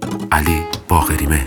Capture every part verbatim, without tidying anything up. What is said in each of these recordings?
علی باقریمه.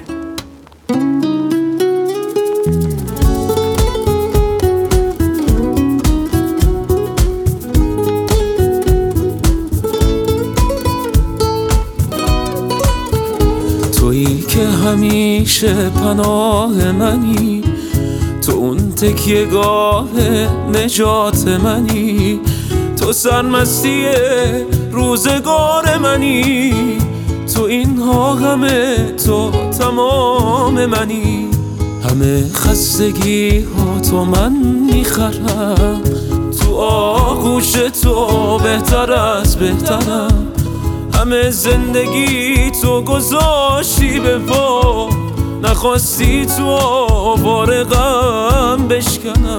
تویی که همیشه پناه منی، تو اون تکیه گاه نجات منی، تو سرمستی روزگار منی، تو اینها همه تو تمام منی. همه خستگی ها تو من میخرم، تو آغوش تو بهتر از بهترم. همه زندگی تو گذاشتی به پا، نخواستی تو آوار غم بشکنم.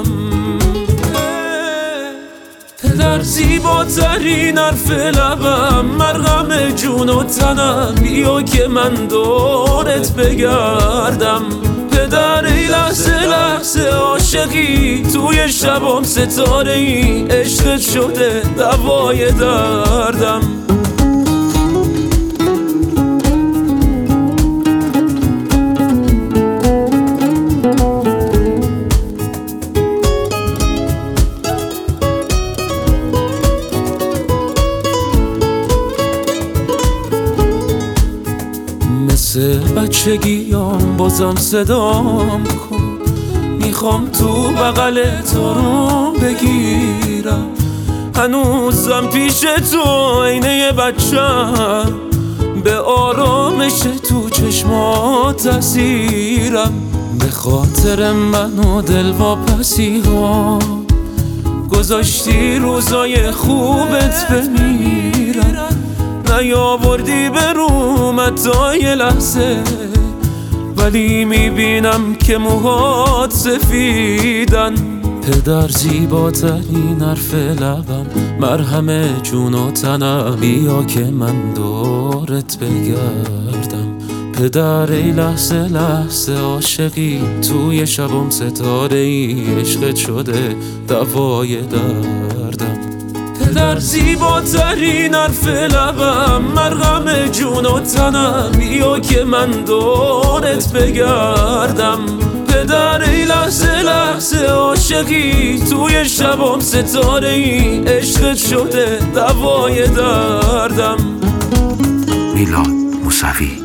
پدر زیباترین حرف لبم، مرهم جون و تنم، بیا که من دورت بگردم. پدر ای لحظه لحظه عاشقی، توی شبام ستاره ای، عشقت شده دوای دردم. مثل بچگیام بازم صدام کن، میخوام تو بغل تو رو بگیرم. هنوزم پیش تو عینه بچم، به آرامش تو چشمات اسیرم. به خاطر من و دلواپسی ها گذاشتی روزای خوبت بمیرن. نیاوردی به روم حتی یه لحظه، ولی میبینم که موهات سفیدن. پدر زیباترین حرف لبم، مرهم جون و تنم، بیا که من دورت بگردم. پدر ای لحظه لحظه عاشقی، توی شبم ستاره ای، عشقت شده دوای دردم. پدر زیباترین حرف لبم، مرهم جون و تنم، بیا که من دورت بگردم. پدر ای لحظه لحظه عاشقی، توی شبام ستاره ای، عشقت شده دوای دردم. میلاد موسوی.